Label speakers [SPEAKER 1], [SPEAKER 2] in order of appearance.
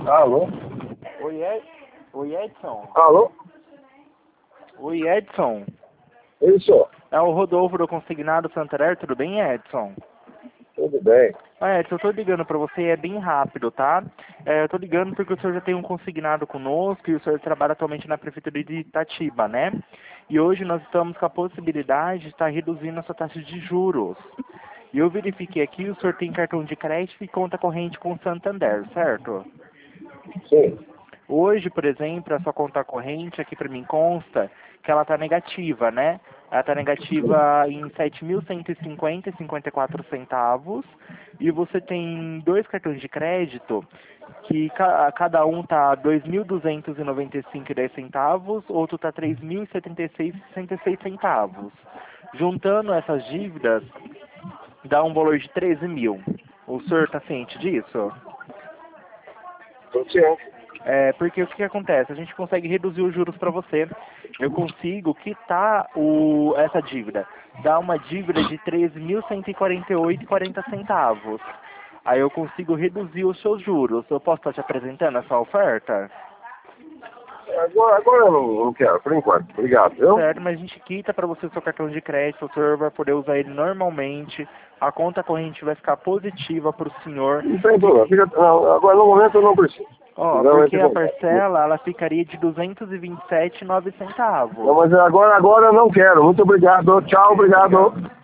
[SPEAKER 1] Alô?
[SPEAKER 2] Oi, Edson.
[SPEAKER 1] Alô?
[SPEAKER 2] Oi, Edson.
[SPEAKER 1] Isso,
[SPEAKER 2] É o Rodolfo do Consignado Santander, tudo bem, Edson?
[SPEAKER 1] tudo bem.
[SPEAKER 2] Edson, eu tô ligando pra você, é bem rápido, tá? Eu tô ligando porque o senhor já tem um consignado conosco e o senhor trabalha atualmente na Prefeitura de Itatiba, né? E hoje nós estamos com a possibilidade de estar reduzindo a sua taxa de juros. E eu verifiquei aqui, o senhor tem cartão de crédito e conta corrente com o Santander, certo?
[SPEAKER 1] Sim.
[SPEAKER 2] Hoje, por exemplo, a sua conta corrente aqui para mim consta que ela está negativa, né? Ela está negativa em 7.150,54 centavos e você tem dois cartões de crédito que cada um tá 2.295,10 centavos, outro tá 3.076,66 centavos. Juntando essas dívidas, dá um valor de 13 mil. O senhor está ciente disso?
[SPEAKER 1] Tô ciente.
[SPEAKER 2] Porque o que acontece? A gente consegue reduzir os juros para você. Eu consigo quitar essa dívida. Dá uma dívida de 13.148,40 centavos. Aí eu consigo reduzir os seus juros. Eu posso estar te apresentando essa oferta?
[SPEAKER 1] Agora eu não quero, por enquanto. Obrigado, viu?
[SPEAKER 2] Certo, mas a gente quita para você o seu cartão de crédito, o senhor vai poder usar ele normalmente, a conta corrente vai ficar positiva para o senhor.
[SPEAKER 1] Não tem problema. Não, agora no momento eu não preciso.
[SPEAKER 2] Ó,
[SPEAKER 1] Não,
[SPEAKER 2] porque a parcela, ela ficaria de 227,09 centavos.
[SPEAKER 1] Não, mas agora eu não quero. Muito obrigado. Tchau, obrigado.